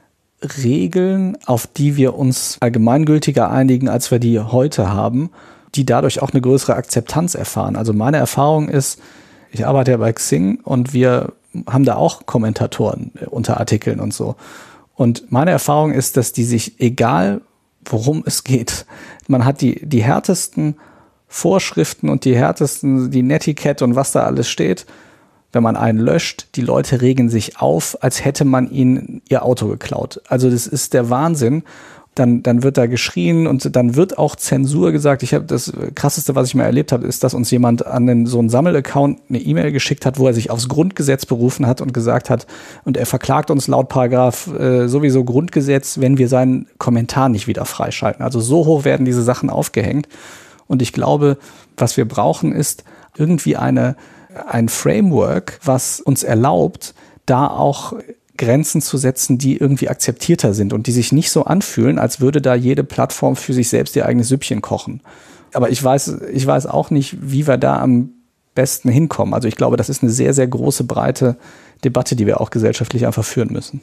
Regeln, auf die wir uns allgemeingültiger einigen, als wir die heute haben, die dadurch auch eine größere Akzeptanz erfahren. Also meine Erfahrung ist, ich arbeite ja bei Xing und wir haben da auch Kommentatoren unter Artikeln und so. Und meine Erfahrung ist, dass die sich, egal worum es geht, man hat die härtesten Vorschriften und die Netiquette und was da alles steht. Wenn man einen löscht, die Leute regen sich auf, als hätte man ihnen ihr Auto geklaut. Also das ist der Wahnsinn. Dann wird da geschrien und dann wird auch Zensur gesagt. Ich habe das Krasseste, was ich mal erlebt habe, ist, dass uns jemand an so einen Sammelaccount eine E-Mail geschickt hat, wo er sich aufs Grundgesetz berufen hat und gesagt hat, und er verklagt uns laut Paragraph sowieso Grundgesetz, wenn wir seinen Kommentar nicht wieder freischalten. Also so hoch werden diese Sachen aufgehängt. Und ich glaube, was wir brauchen, ist irgendwie ein Framework, was uns erlaubt, da auch Grenzen zu setzen, die irgendwie akzeptierter sind und die sich nicht so anfühlen, als würde da jede Plattform für sich selbst ihr eigenes Süppchen kochen. Aber ich weiß auch nicht, wie wir da am besten hinkommen. Also ich glaube, das ist eine sehr, sehr große, breite Debatte, die wir auch gesellschaftlich einfach führen müssen.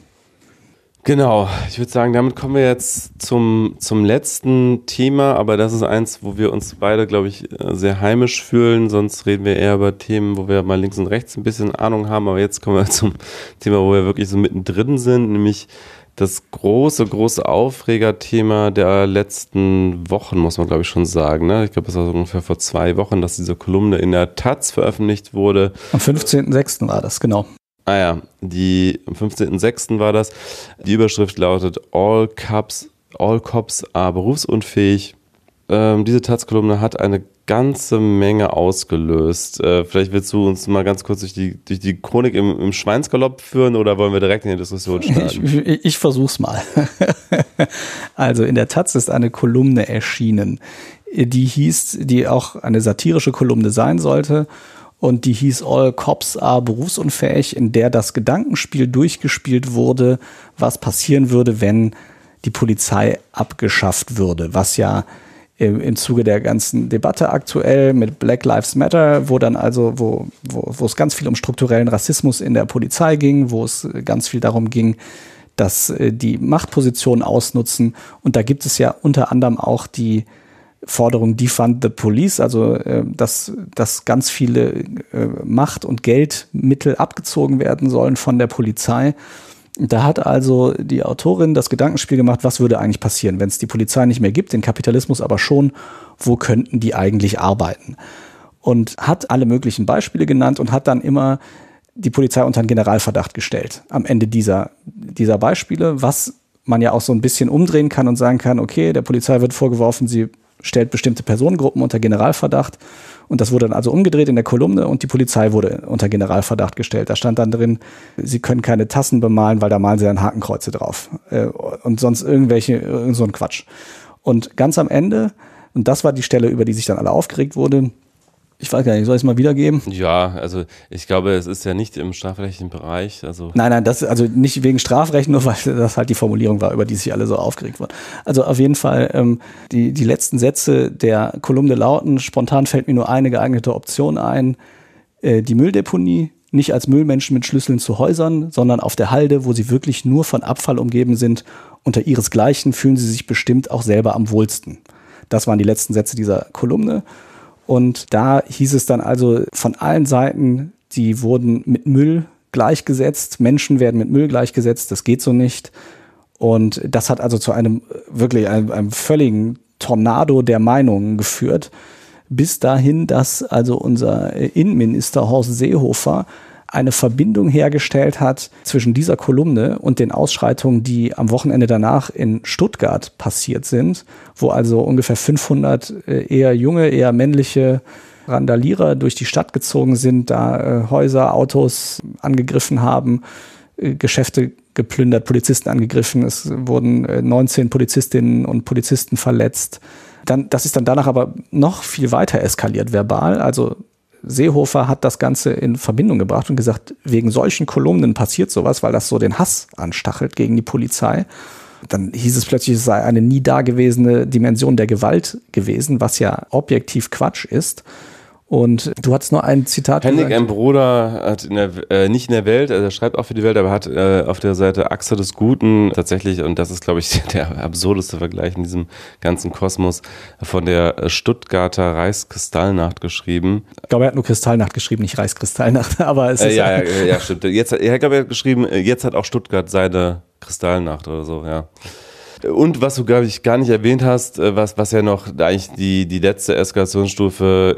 Genau, ich würde sagen, damit kommen wir jetzt zum letzten Thema, aber das ist eins, wo wir uns beide, glaube ich, sehr heimisch fühlen, sonst reden wir eher über Themen, wo wir mal links und rechts ein bisschen Ahnung haben, aber jetzt kommen wir zum Thema, wo wir wirklich so mittendrin sind, nämlich das große Aufregerthema der letzten Wochen, muss man glaube ich schon sagen. Ne? Ich glaube, das war so ungefähr vor 2 Wochen, dass diese Kolumne in der Taz veröffentlicht wurde. Am 15.06. war das, genau. Ah ja, am 15.06. war das. Die Überschrift lautet All Cops are berufsunfähig. Diese Taz-Kolumne hat eine ganze Menge ausgelöst. Vielleicht willst du uns mal ganz kurz durch die Chronik im Schweinsgalopp führen oder wollen wir direkt in die Diskussion starten? Ich versuch's mal. Also in der Taz ist eine Kolumne erschienen, die auch eine satirische Kolumne sein sollte. Und die hieß All Cops are berufsunfähig, in der das Gedankenspiel durchgespielt wurde, was passieren würde, wenn die Polizei abgeschafft würde. Was ja im Zuge der ganzen Debatte aktuell mit Black Lives Matter, wo es ganz viel um strukturellen Rassismus in der Polizei ging, wo es ganz viel darum ging, dass die Machtpositionen ausnutzen. Und da gibt es ja unter anderem auch die Forderung Defund the Police, also dass ganz viele Macht- und Geldmittel abgezogen werden sollen von der Polizei. Da hat also die Autorin das Gedankenspiel gemacht, was würde eigentlich passieren, wenn es die Polizei nicht mehr gibt, den Kapitalismus aber schon, wo könnten die eigentlich arbeiten? Und hat alle möglichen Beispiele genannt und hat dann immer die Polizei unter einen Generalverdacht gestellt am Ende dieser Beispiele, was man ja auch so ein bisschen umdrehen kann und sagen kann, okay, der Polizei wird vorgeworfen, sie stellt bestimmte Personengruppen unter Generalverdacht. Und das wurde dann also umgedreht in der Kolumne und die Polizei wurde unter Generalverdacht gestellt. Da stand dann drin, sie können keine Tassen bemalen, weil da malen sie dann Hakenkreuze drauf. Und sonst so ein Quatsch. Und ganz am Ende, und das war die Stelle, über die sich dann alle aufgeregt wurde, Ich weiß gar nicht, soll ich es mal wiedergeben? Ja, also ich glaube, es ist ja nicht im strafrechtlichen Bereich. Also Nein, das also nicht wegen Strafrecht, nur weil das halt die Formulierung war, über die sich alle so aufgeregt wurden. Also auf jeden Fall, die letzten Sätze der Kolumne lauten, spontan fällt mir nur eine geeignete Option ein, die Mülldeponie, nicht als Müllmenschen mit Schlüsseln zu Häusern, sondern auf der Halde, wo sie wirklich nur von Abfall umgeben sind. Unter ihresgleichen fühlen sie sich bestimmt auch selber am wohlsten. Das waren die letzten Sätze dieser Kolumne. Und da hieß es dann also von allen Seiten, die wurden mit Müll gleichgesetzt, Menschen werden mit Müll gleichgesetzt, das geht so nicht. Und das hat also zu einem völligen Tornado der Meinungen geführt, bis dahin, dass also unser Innenminister Horst Seehofer eine Verbindung hergestellt hat zwischen dieser Kolumne und den Ausschreitungen, die am Wochenende danach in Stuttgart passiert sind, wo also ungefähr 500 eher junge, eher männliche Randalierer durch die Stadt gezogen sind, da Häuser, Autos angegriffen haben, Geschäfte geplündert, Polizisten angegriffen. Es wurden 19 Polizistinnen und Polizisten verletzt. Das ist dann danach aber noch viel weiter eskaliert verbal. Also Seehofer hat das Ganze in Verbindung gebracht und gesagt, wegen solchen Kolumnen passiert sowas, weil das so den Hass anstachelt gegen die Polizei. Dann hieß es plötzlich, es sei eine nie dagewesene Dimension der Gewalt gewesen, was ja objektiv Quatsch ist. Und du hattest nur ein Zitat Henning M. Broder hat nicht in der Welt, also er schreibt auch für die Welt, aber hat auf der Seite Achse des Guten tatsächlich, und das ist, glaube ich, der absurdeste Vergleich in diesem ganzen Kosmos, von der Stuttgarter Reichskristallnacht geschrieben. Ich glaube, er hat nur Kristallnacht geschrieben, nicht Reichskristallnacht, aber es ist... Ja, stimmt. Ich glaube, er hat geschrieben, jetzt hat auch Stuttgart seine Kristallnacht oder so, ja. Und was du, glaube ich, gar nicht erwähnt hast, was ja noch eigentlich die letzte Eskalationsstufe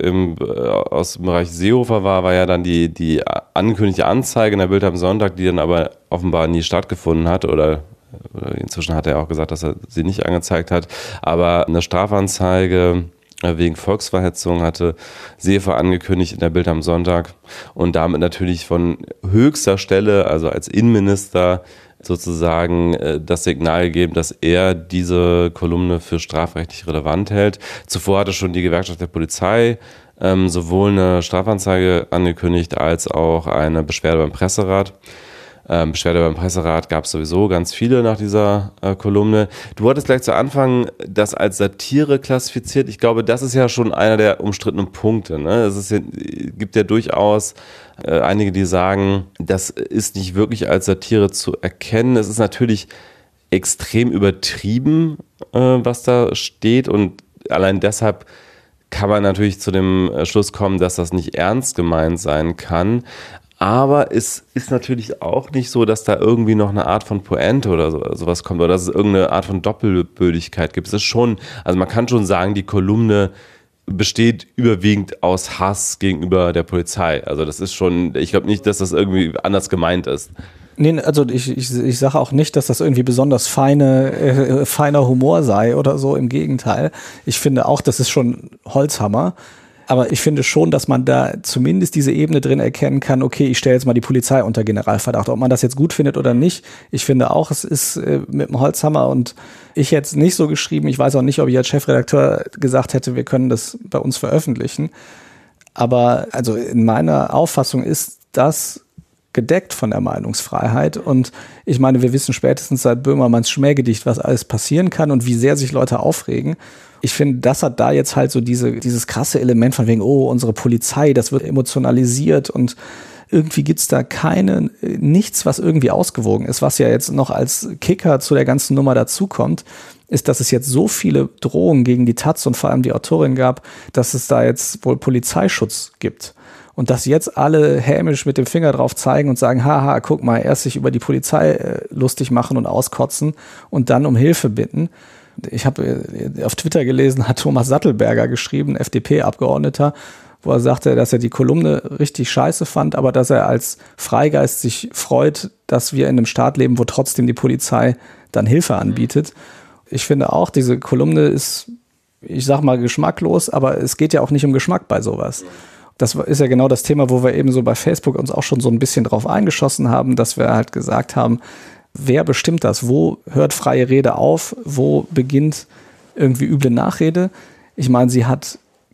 aus dem Bereich Seehofer war ja dann die angekündigte Anzeige in der Bild am Sonntag, die dann aber offenbar nie stattgefunden hat oder inzwischen hat er auch gesagt, dass er sie nicht angezeigt hat, aber eine Strafanzeige wegen Volksverhetzung hatte Seehofer angekündigt in der Bild am Sonntag und damit natürlich von höchster Stelle, also als Innenminister, sozusagen das Signal gegeben, dass er diese Kolumne für strafrechtlich relevant hält. Zuvor hatte schon die Gewerkschaft der Polizei sowohl eine Strafanzeige angekündigt als auch eine Beschwerde beim Presserat. Beschwerde beim Presserat gab es sowieso ganz viele nach dieser Kolumne. Du hattest gleich zu Anfang das als Satire klassifiziert. Ich glaube, das ist ja schon einer der umstrittenen Punkte. Ne? Gibt ja durchaus einige, die sagen, das ist nicht wirklich als Satire zu erkennen. Es ist natürlich extrem übertrieben, was da steht, und allein deshalb kann man natürlich zu dem Schluss kommen, dass das nicht ernst gemeint sein kann. Aber es ist natürlich auch nicht so, dass da irgendwie noch eine Art von Pointe oder sowas kommt oder dass es irgendeine Art von Doppelbödigkeit gibt. Es ist schon, also man kann schon sagen, die Kolumne besteht überwiegend aus Hass gegenüber der Polizei. Also das ist schon, ich glaube nicht, dass das irgendwie anders gemeint ist. Nee, also ich sage auch nicht, dass das irgendwie besonders feiner Humor sei oder so, im Gegenteil. Ich finde auch, das ist schon Holzhammer. Aber ich finde schon, dass man da zumindest diese Ebene drin erkennen kann, okay, ich stelle jetzt mal die Polizei unter Generalverdacht. Ob man das jetzt gut findet oder nicht, ich finde auch, es ist mit dem Holzhammer, und ich hätte es nicht so geschrieben. Ich weiß auch nicht, ob ich als Chefredakteur gesagt hätte, wir können das bei uns veröffentlichen. Aber also in meiner Auffassung ist das gedeckt von der Meinungsfreiheit. Und ich meine, wir wissen spätestens seit Böhmermanns Schmähgedicht, was alles passieren kann und wie sehr sich Leute aufregen. Ich finde, das hat da jetzt halt so dieses krasse Element von wegen, oh, unsere Polizei, das wird emotionalisiert, und irgendwie gibt's da nichts, was irgendwie ausgewogen ist. Was ja jetzt noch als Kicker zu der ganzen Nummer dazukommt, ist, dass es jetzt so viele Drohungen gegen die Taz und vor allem die Autorin gab, dass es da jetzt wohl Polizeischutz gibt. Und dass jetzt alle hämisch mit dem Finger drauf zeigen und sagen, haha, guck mal, erst sich über die Polizei lustig machen und auskotzen und dann um Hilfe bitten. Ich habe auf Twitter gelesen, hat Thomas Sattelberger geschrieben, FDP-Abgeordneter, wo er sagte, dass er die Kolumne richtig scheiße fand, aber dass er als Freigeist sich freut, dass wir in einem Staat leben, wo trotzdem die Polizei dann Hilfe anbietet. Ich finde auch, diese Kolumne ist, ich sag mal, geschmacklos, aber es geht ja auch nicht um Geschmack bei sowas. Das ist ja genau das Thema, wo wir eben so bei Facebook uns auch schon so ein bisschen drauf eingeschossen haben, dass wir halt gesagt haben, wer bestimmt das? Wo hört freie Rede auf? Wo beginnt irgendwie üble Nachrede? Ich meine, sie hat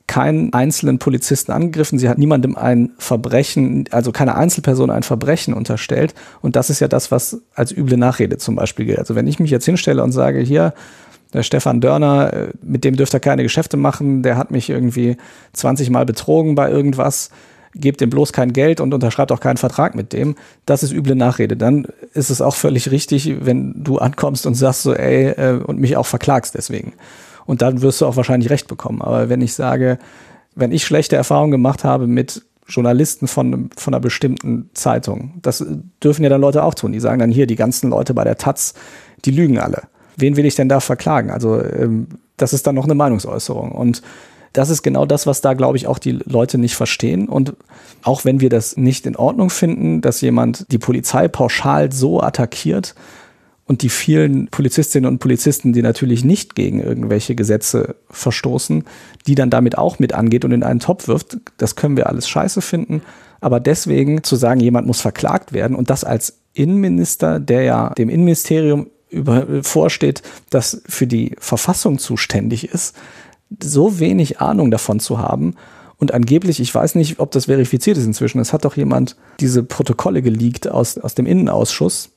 keinen einzelnen Polizisten angegriffen, sie hat niemandem ein Verbrechen, also keine Einzelperson ein Verbrechen unterstellt. Und das ist ja das, was als üble Nachrede zum Beispiel gilt. Also wenn ich mich jetzt hinstelle und sage, hier, der Stefan Dörner, mit dem dürft ihr keine Geschäfte machen, der hat mich irgendwie 20 Mal betrogen bei irgendwas, gebt dem bloß kein Geld und unterschreibt auch keinen Vertrag mit dem, das ist üble Nachrede. Dann ist es auch völlig richtig, wenn du ankommst und sagst so, und mich auch verklagst deswegen. Und dann wirst du auch wahrscheinlich Recht bekommen. Aber wenn ich sage, wenn ich schlechte Erfahrungen gemacht habe mit Journalisten von einer bestimmten Zeitung, das dürfen ja dann Leute auch tun. Die sagen dann hier, die ganzen Leute bei der Taz, die lügen alle. Wen will ich denn da verklagen? Also das ist dann noch eine Meinungsäußerung. Und das ist genau das, was da, glaube ich, auch die Leute nicht verstehen. Und auch wenn wir das nicht in Ordnung finden, dass jemand die Polizei pauschal so attackiert, und die vielen Polizistinnen und Polizisten, die natürlich nicht gegen irgendwelche Gesetze verstoßen, die dann damit auch mit angeht und in einen Topf wirft, das können wir alles scheiße finden. Aber deswegen zu sagen, jemand muss verklagt werden und das als Innenminister, der ja dem Innenministerium vorsteht, das für die Verfassung zuständig ist, so wenig Ahnung davon zu haben. Und angeblich, ich weiß nicht, ob das verifiziert ist inzwischen, es hat doch jemand diese Protokolle geleakt aus dem Innenausschuss,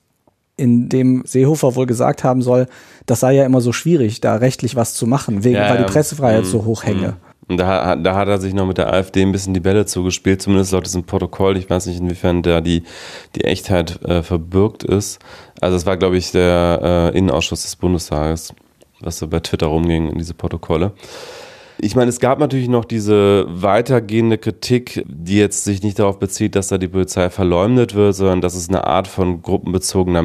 in dem Seehofer wohl gesagt haben soll, das sei ja immer so schwierig, da rechtlich was zu machen, weil die Pressefreiheit so hoch hänge. Und da hat er sich noch mit der AfD ein bisschen die Bälle zugespielt, zumindest laut diesem Protokoll. Ich weiß nicht, inwiefern da die Echtheit verbürgt ist. Also es war, glaube ich, der Innenausschuss des Bundestages, was so bei Twitter rumging, in diese Protokolle. Ich meine, es gab natürlich noch diese weitergehende Kritik, die jetzt sich nicht darauf bezieht, dass da die Polizei verleumdet wird, sondern dass es eine Art von gruppenbezogener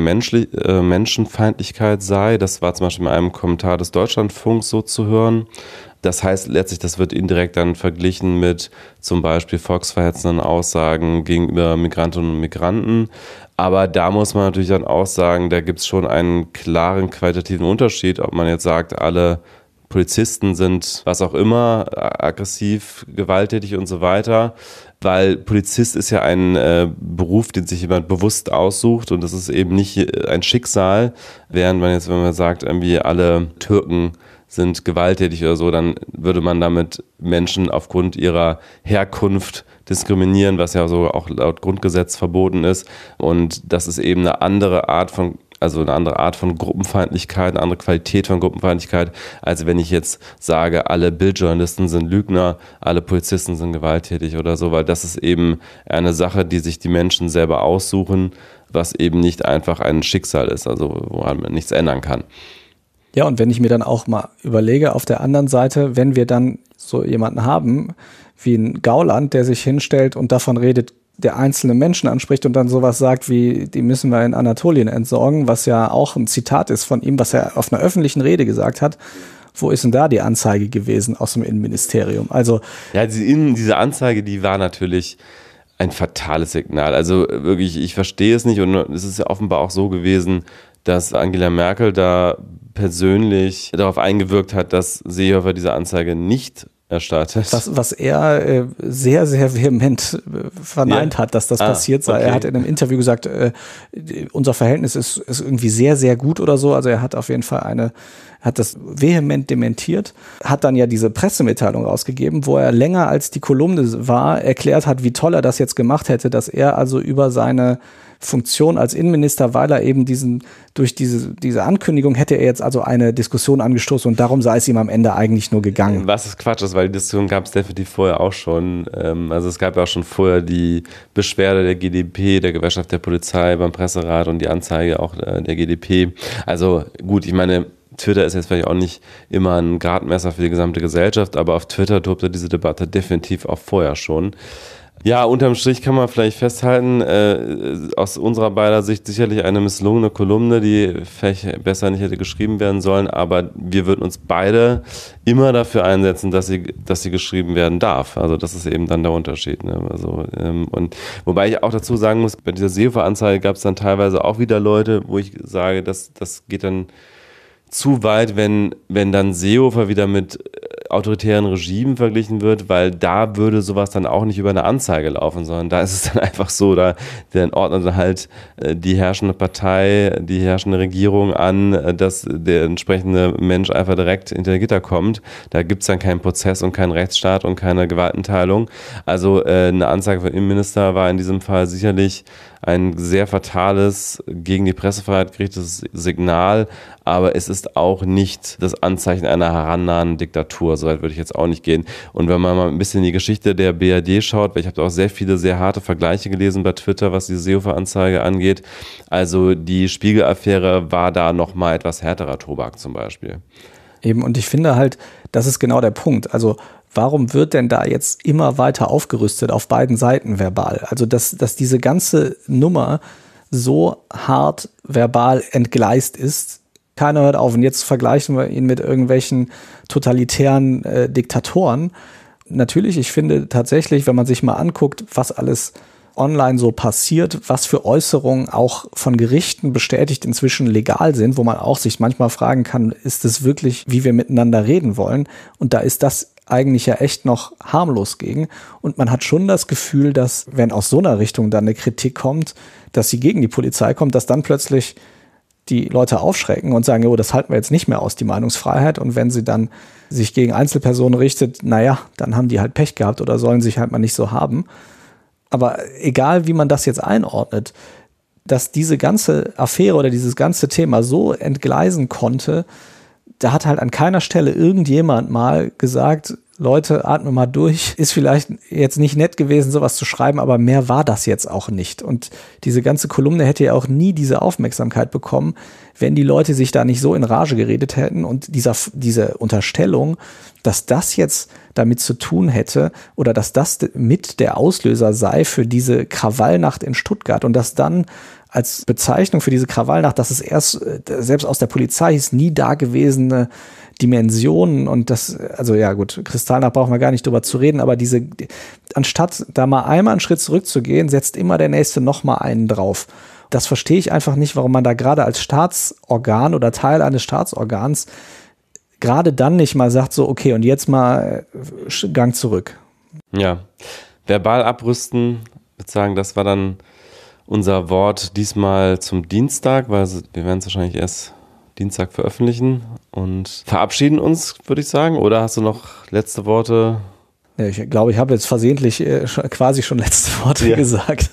Menschenfeindlichkeit sei. Das war zum Beispiel in einem Kommentar des Deutschlandfunks so zu hören. Das heißt letztlich, das wird indirekt dann verglichen mit zum Beispiel volksverhetzenden Aussagen gegenüber Migrantinnen und Migranten. Aber da muss man natürlich dann auch sagen, da gibt es schon einen klaren qualitativen Unterschied, ob man jetzt sagt, alle Polizisten sind, was auch immer, aggressiv, gewalttätig und so weiter, weil Polizist ist ja ein Beruf, den sich jemand bewusst aussucht und das ist eben nicht ein Schicksal, während man jetzt, wenn man sagt, irgendwie alle Türken sind gewalttätig oder so, dann würde man damit Menschen aufgrund ihrer Herkunft diskriminieren, was ja so auch laut Grundgesetz verboten ist. Und das ist eben eine andere Art von Gruppenfeindlichkeit, eine andere Qualität von Gruppenfeindlichkeit, als wenn ich jetzt sage, alle Bildjournalisten sind Lügner, alle Polizisten sind gewalttätig oder so, weil das ist eben eine Sache, die sich die Menschen selber aussuchen, was eben nicht einfach ein Schicksal ist, also woran man nichts ändern kann. Ja, und wenn ich mir dann auch mal überlege, auf der anderen Seite, wenn wir dann so jemanden haben, wie ein Gauland, der sich hinstellt und davon redet, der einzelne Menschen anspricht und dann sowas sagt wie, die müssen wir in Anatolien entsorgen, was ja auch ein Zitat ist von ihm, was er auf einer öffentlichen Rede gesagt hat. Wo ist denn da die Anzeige gewesen aus dem Innenministerium? Also ja, diese Anzeige, die war natürlich ein fatales Signal. Also wirklich, ich verstehe es nicht und es ist ja offenbar auch so gewesen, dass Angela Merkel da persönlich darauf eingewirkt hat, dass Seehofer diese Anzeige nicht erstattet. Was er sehr, sehr vehement verneint hat, dass das passiert sei. Okay. Er hat in einem Interview gesagt, unser Verhältnis ist irgendwie sehr, sehr gut oder so. Also er hat auf jeden Fall hat das vehement dementiert, hat dann ja diese Pressemitteilung rausgegeben, wo er länger als die Kolumne war, erklärt hat, wie toll er das jetzt gemacht hätte, dass er also über seine Funktion als Innenminister, weil er eben durch diese Ankündigung hätte er jetzt also eine Diskussion angestoßen und darum sei es ihm am Ende eigentlich nur gegangen. Was ist Quatsch ist, weil die Diskussion gab es definitiv vorher auch schon. Also es gab ja auch schon vorher die Beschwerde der GdP, der Gewerkschaft der Polizei beim Presserat und die Anzeige auch der GdP. Also gut, ich meine, Twitter ist jetzt vielleicht auch nicht immer ein Gradmesser für die gesamte Gesellschaft, aber auf Twitter tobte diese Debatte definitiv auch vorher schon. Ja, unterm Strich kann man vielleicht festhalten, aus unserer beider Sicht sicherlich eine misslungene Kolumne, die vielleicht besser nicht hätte geschrieben werden sollen, aber wir würden uns beide immer dafür einsetzen, dass sie geschrieben werden darf. Also das ist eben dann der Unterschied. Ne? Also, und wobei ich auch dazu sagen muss, bei dieser Seehofer-Anzeige gab es dann teilweise auch wieder Leute, wo ich sage, das geht dann zu weit, wenn dann Seehofer wieder mit autoritären Regimen verglichen wird, weil da würde sowas dann auch nicht über eine Anzeige laufen, sondern da ist es dann einfach so, dann ordnet halt die herrschende Partei, die herrschende Regierung an, dass der entsprechende Mensch einfach direkt hinter Gitter kommt. Da gibt es dann keinen Prozess und keinen Rechtsstaat und keine Gewaltenteilung. Also eine Anzeige vom Innenminister war in diesem Fall sicherlich ein sehr fatales, gegen die Pressefreiheit gerichtetes Signal, aber es ist auch nicht das Anzeichen einer herannahenden Diktatur, soweit würde ich jetzt auch nicht gehen. Und wenn man mal ein bisschen in die Geschichte der BRD schaut, weil ich habe auch sehr viele sehr harte Vergleiche gelesen bei Twitter, was die Seehofer-Anzeige angeht, also die Spiegel-Affäre war da nochmal etwas härterer Tobak zum Beispiel. Eben, und ich finde halt, das ist genau der Punkt. Also warum wird denn da jetzt immer weiter aufgerüstet auf beiden Seiten verbal? Also dass diese ganze Nummer so hart verbal entgleist ist, keiner hört auf. Und jetzt vergleichen wir ihn mit irgendwelchen totalitären Diktatoren. Natürlich, ich finde tatsächlich, wenn man sich mal anguckt, was alles online so passiert, was für Äußerungen auch von Gerichten bestätigt inzwischen legal sind, wo man auch sich manchmal fragen kann, ist es wirklich, wie wir miteinander reden wollen? Und da ist das eigentlich ja echt noch harmlos gegen. Und man hat schon das Gefühl, dass, wenn aus so einer Richtung dann eine Kritik kommt, dass sie gegen die Polizei kommt, dass dann plötzlich die Leute aufschrecken und sagen, oh, das halten wir jetzt nicht mehr aus, die Meinungsfreiheit. Und wenn sie dann sich gegen Einzelpersonen richtet, naja, dann haben die halt Pech gehabt oder sollen sich halt mal nicht so haben. Aber egal, wie man das jetzt einordnet, dass diese ganze Affäre oder dieses ganze Thema so entgleisen konnte, da hat halt an keiner Stelle irgendjemand mal gesagt, Leute, atme mal durch. Ist vielleicht jetzt nicht nett gewesen, sowas zu schreiben, aber mehr war das jetzt auch nicht. Und diese ganze Kolumne hätte ja auch nie diese Aufmerksamkeit bekommen, wenn die Leute sich da nicht so in Rage geredet hätten. Und diese Unterstellung, dass das jetzt damit zu tun hätte oder dass das mit der Auslöser sei für diese Krawallnacht in Stuttgart und dass dann als Bezeichnung für diese Krawallnacht, dass es erst, selbst aus der Polizei hieß, nie dagewesene Dimensionen und das, also ja gut, Kristallnacht brauchen wir gar nicht drüber zu reden, aber anstatt da mal einmal einen Schritt zurückzugehen, setzt immer der Nächste noch mal einen drauf. Das verstehe ich einfach nicht, warum man da gerade als Staatsorgan oder Teil eines Staatsorgans gerade dann nicht mal sagt, so okay, und jetzt mal Gang zurück. Ja, verbal abrüsten, ich würde sagen, das war dann unser Wort diesmal zum Dienstag, weil wir werden es wahrscheinlich erst Dienstag veröffentlichen und verabschieden uns, würde ich sagen. Oder hast du noch letzte Worte? Ja, ich glaube, ich habe jetzt versehentlich quasi schon letzte Worte gesagt.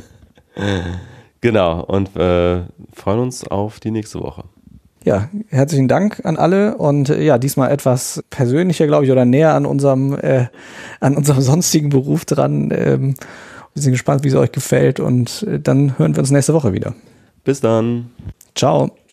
Genau, und freuen uns auf die nächste Woche. Ja, herzlichen Dank an alle und ja, diesmal etwas persönlicher, glaube ich, oder näher an unserem sonstigen Beruf dran. Wir sind gespannt, wie es euch gefällt und dann hören wir uns nächste Woche wieder. Bis dann. Ciao.